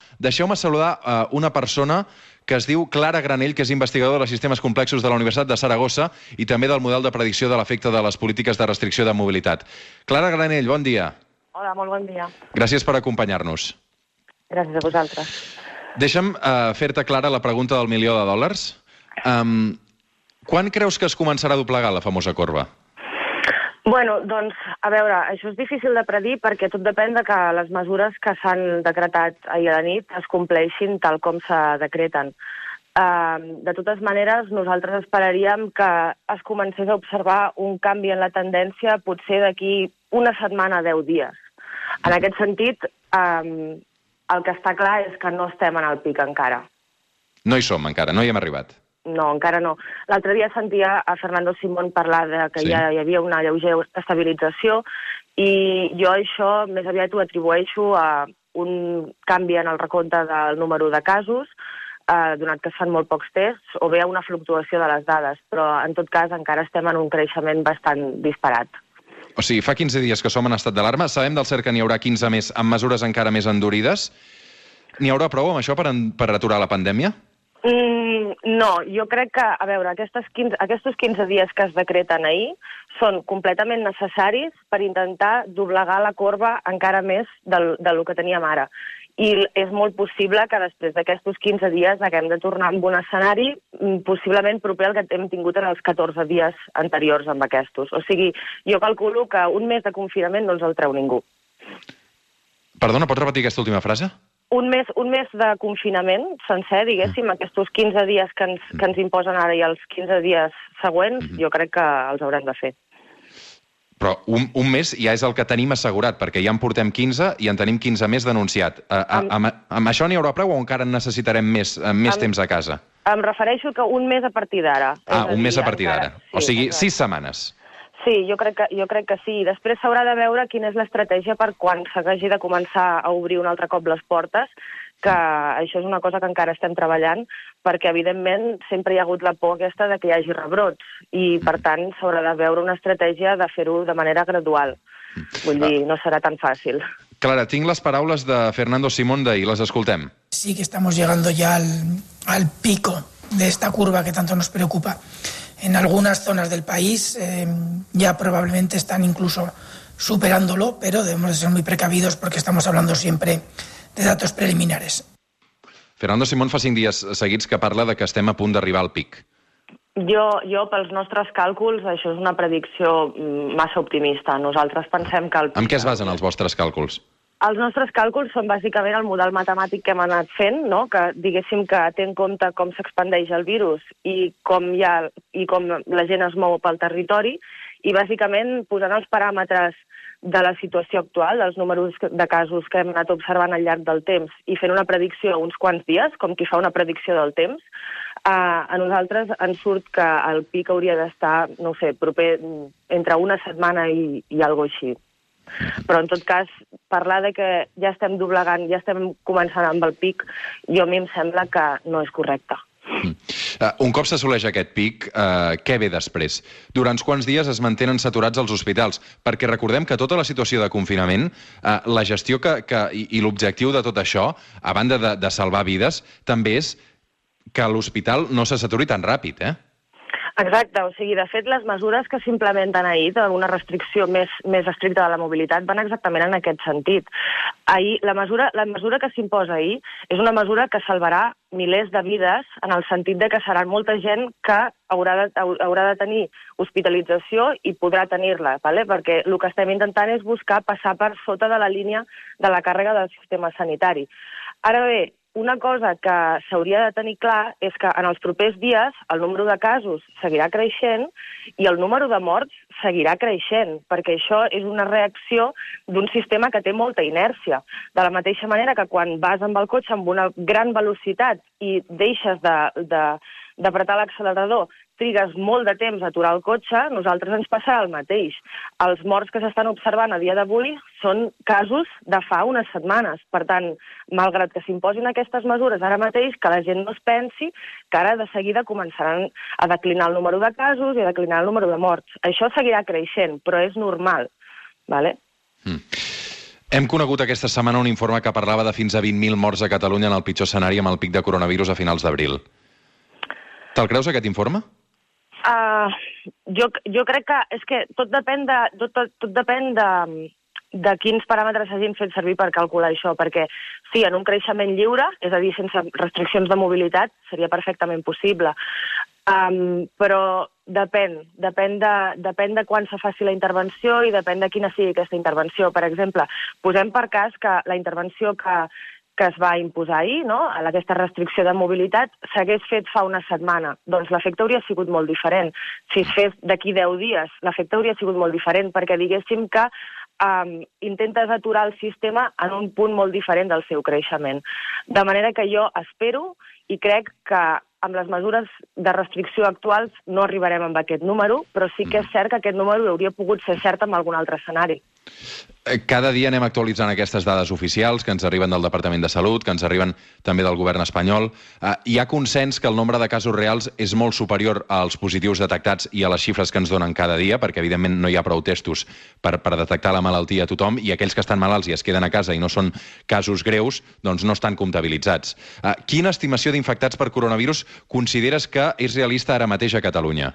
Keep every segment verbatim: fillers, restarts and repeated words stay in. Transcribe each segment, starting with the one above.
deixeu-me saludar uh, una persona que es diu Clara Granell, que és investigadora de sistemes complexos de la Universitat de Saragossa i també del model de predicció de l'efecte de les polítiques de restricció de mobilitat. Clara Granell, bon dia. Hola, molt bon dia. Gràcies per acompanyar-nos. Gràcies a vosaltres. Deixa'm uh, fer-te, Clara, la pregunta del milió de dòlars. Um, quan creus que es començarà a doblegar la famosa corba? Bueno, doncs, a veure, això és difícil de predir perquè tot depèn de que les mesures que s'han decretat ahir a la nit es compleixin tal com se decreten. Uh, de totes maneres, nosaltres esperaríem que es comencés a observar un canvi en la tendència potser d'aquí una setmana a deu dies. En aquest sentit, um, el que està clar és que no estem en el pic encara. No hi som encara, no hi hem arribat. No, encara no. L'altre dia sentia a Fernando Simón parlar de que sí. ja hi havia una lleugera estabilització i jo això més aviat ho atribueixo a un canvi en el recompte del número de casos, eh, donat que es fan molt pocs tests, o bé a una fluctuació de les dades, però en tot cas encara estem en un creixement bastant disparat. O sigui, fa quinze dies que som en estat d'alarma, sabem del cert que n'hi haurà quinze més amb mesures encara més endurides. N'hi haurà prou amb això per, en, per aturar la pandèmia? Mm, no, jo crec que, a veure, aquestes quinze, aquests quinze dies que es decreten ahir són completament necessaris per intentar doblegar la corba encara més del, del que teníem ara. I és molt possible que després d'aquests quinze dies haguem de tornar amb un escenari possiblement proper al que hem tingut en els catorze dies anteriors amb aquests. O sigui, jo calculo que un mes de confinament no ens el treu ningú. Perdona, pots repetir aquesta última frase? Un mes, un mes de confinament sencer, diguéssim, mm. aquests quinze dies que ens, que ens imposen ara i els quinze dies següents, mm -hmm. jo crec que els haurem de fer. Però un, un mes ja és el que tenim assegurat, perquè ja en portem quinze i en tenim quinze més denunciat. A, a, amb, amb, amb això n'hi haurà prou o encara en necessitarem més, més amb, temps a casa? Em refereixo que un mes a partir d'ara. Ah, un mes a partir d'ara. Sí, o sigui, exacte. sis setmanes. Sí, jo crec que, jo crec que sí. Després s'haurà de veure quina és l'estratègia per quan s'hagi de començar a obrir un altre cop les portes, que això és una cosa que encara estem treballant, perquè, evidentment, sempre hi ha hagut la por aquesta de que hi hagi rebrots, i, per tant, s'haurà de veure una estratègia de fer-ho de manera gradual. Vull dir, no serà tan fàcil. Clara, tinc les paraules de Fernando Simón d'ahir, les escoltem. Sí que estamos llegando ya al, al pico de esta curva que tanto nos preocupa. En algunas zonas del país eh, ya probablemente están incluso superándolo, pero debemos de ser muy precavidos porque estamos hablando siempre de datos preliminares. Fernando Simón fa cinc dies seguits que parla de que estem a punt d'arribar al pic. Jo, jo, pels nostres càlculs, això és una predicció massa optimista. Nosaltres pensem que el pic... Amb què es basen els vostres càlculs? Els nostres càlculs són bàsicament el model matemàtic que hem anat fent, no? Que diguéssim que té en compte com s'expandeix el virus i com, hi ha, i com la gent es mou pel territori, i bàsicament posant els paràmetres de la situació actual, dels números de casos que hem anat observant al llarg del temps i fent una predicció a uns quants dies, com qui fa una predicció del temps, eh, a nosaltres ens surt que el pic hauria d'estar, no sé, proper entre una setmana i, i alguna cosa així. Però, en tot cas, parlar de que ja estem doblegant, ja estem començant amb el pic, jo a mi em sembla que no és correcte. Mm. Uh, un cop s'assoleix aquest pic, uh, què ve després? Durant quants dies es mantenen saturats els hospitals? Perquè recordem que tota la situació de confinament, uh, la gestió que, que, i, i l'objectiu de tot això, a banda de, de salvar vides, també és que l'hospital no se saturi tan ràpid, eh? Exacte, o sigui, de fet, les mesures que s'implementen ahir, d'una restricció més, més estricta de la mobilitat, van exactament en aquest sentit. Ahir, la mesura, la mesura que s'imposa ahir és una mesura que salvarà milers de vides, en el sentit de que serà molta gent que haurà de, haurà de tenir hospitalització i podrà tenir-la, ¿vale? Perquè el que estem intentant és buscar passar per sota de la línia de la càrrega del sistema sanitari. Ara bé, una cosa que s'hauria de tenir clar és que en els propers dies el número de casos seguirà creixent i el número de morts seguirà creixent, perquè això és una reacció d'un sistema que té molta inèrcia. De la mateixa manera que quan vas amb el cotxe amb una gran velocitat i deixes de, de, d'apretar l'accelerador, trigues molt de temps a aturar el cotxe, nosaltres ens passarà el mateix. Els morts que s'estan observant a dia d'avui són casos de fa unes setmanes. Per tant, malgrat que s'imposin aquestes mesures ara mateix, que la gent no es pensi que ara de seguida començaran a declinar el número de casos i a declinar el número de morts. Això seguirà creixent, però és normal. Vale? Mm. Hem conegut aquesta setmana un informe que parlava de fins a vint mil morts a Catalunya en el pitjor escenari amb el pic de coronavirus a finals d'abril. Te'l creus, aquest informe? Uh, jo, jo crec que és que tot depèn de, tot, tot, tot depèn de, de quins paràmetres hagin fet servir per calcular això, perquè sí, en un creixement lliure, és a dir, sense restriccions de mobilitat, seria perfectament possible. Um, però depèn, depèn de, depèn de quan se faci la intervenció i depèn de quina sigui aquesta intervenció. Per exemple, posem per cas que la intervenció que, que es va imposar ahir, no?, aquesta restricció de mobilitat, s'hagués fet fa una setmana. Doncs l'efecte hauria sigut molt diferent. Si es fes d'aquí deu dies, l'efecte hauria sigut molt diferent, perquè diguéssim que um, intentes aturar el sistema en un punt molt diferent del seu creixement. De manera que jo espero i crec que amb les mesures de restricció actuals no arribarem amb aquest número, però sí que és cert que aquest número hauria pogut ser cert amb algun altre escenari. Cada dia anem actualitzant aquestes dades oficials que ens arriben del Departament de Salut, que ens arriben també del govern espanyol. Hi ha consens que el nombre de casos reals és molt superior als positius detectats i a les xifres que ens donen cada dia, perquè evidentment no hi ha prou testos per, per detectar la malaltia a tothom, i aquells que estan malalts i es queden a casa i no són casos greus, doncs no estan comptabilitzats. Quina estimació d'infectats per coronavirus consideres que és realista ara mateix a Catalunya?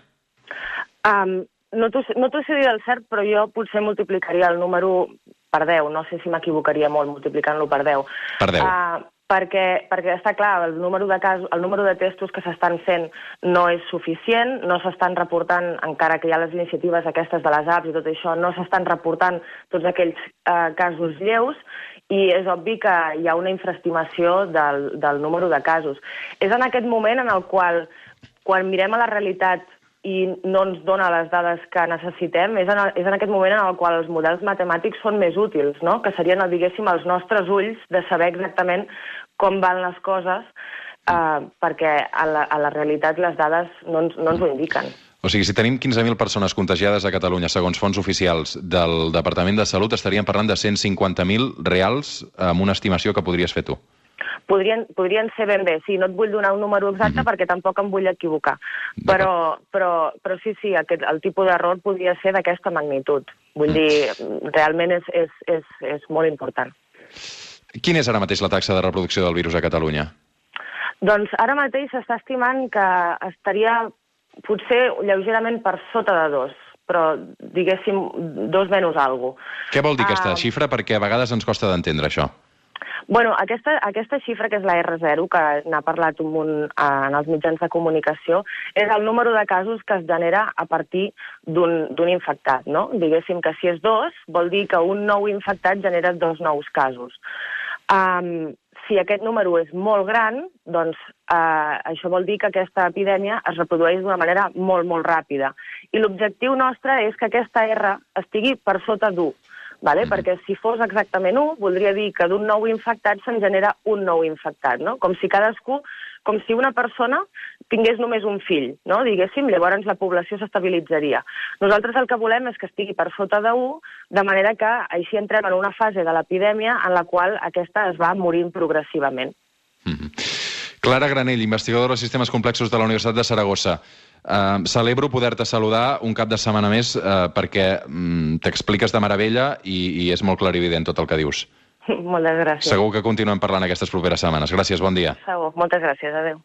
Um, no t'ho no t'ho sé dir del cert, però jo potser multiplicaria el número per deu. No sé si m'equivocaria molt multiplicant-lo per deu. Per deu. Uh, perquè, perquè està clar, el número de casos, el número de testos que s'estan fent no és suficient, no s'estan reportant, encara que hi ha les iniciatives aquestes de les apps i tot això, no s'estan reportant tots aquells uh, casos lleus, i és obvi que hi ha una infraestimació del, del número de casos. És en aquest moment en el qual, quan mirem a la realitat i no ens dona les dades que necessitem, és en, el, és en aquest moment en el qual els models matemàtics són més útils, no?, que serien, diguéssim, els nostres ulls de saber exactament com van les coses, eh, perquè a la, a la realitat les dades no ens, no ens ho indiquen. O sigui, si tenim quinze mil persones contagiades a Catalunya, segons fons oficials del Departament de Salut, estaríem parlant de cent cinquanta mil reals, amb una estimació que podries fer tu. Podrien, podrien ser ben bé. Sí, no et vull donar un número exacte mm-hmm. perquè tampoc em vull equivocar. Però, però, però sí, sí, aquest, el tipus d'error podria ser d'aquesta magnitud. Vull mm. dir, realment és, és, és, és molt important. Quina és ara mateix la taxa de reproducció del virus a Catalunya? Doncs ara mateix s'està estimant que estaria potser lleugerament per sota de dos, però diguéssim dos menys alguna cosa. Què vol dir aquesta uh, xifra? Perquè a vegades ens costa d'entendre això. Bueno, aquesta, aquesta xifra, que és la erre zero, que n'ha parlat un munt en els mitjans de comunicació, és el número de casos que es genera a partir d'un infectat, no? Diguéssim que si és dos, vol dir que un nou infectat genera dos nous casos. Um, si aquest número és molt gran, doncs uh, això vol dir que aquesta epidèmia es reprodueix d'una manera molt, molt ràpida. I l'objectiu nostre és que aquesta R estigui per sota d'u. Vale? Perquè si fos exactament u, voldria dir que d'un nou infectat se'n genera un nou infectat, no? Com si cadascú, com si una persona tingués només un fill, no? Diguéssim, llavors la població s'estabilitzaria. Nosaltres el que volem és que estigui per sota de u, de manera que així entrem en una fase de l'epidèmia en la qual aquesta es va morint progressivament. Mm-hmm. Clara Granell, investigadora de sistemes complexos de la Universitat de Saragossa. Uh, celebro poder-te saludar un cap de setmana més uh, perquè um, t'expliques de meravella i, i és molt clarivident tot el que dius. Moltes gràcies. Segur que continuem parlant aquestes properes setmanes. Gràcies, bon dia. Segur, moltes gràcies, adeu.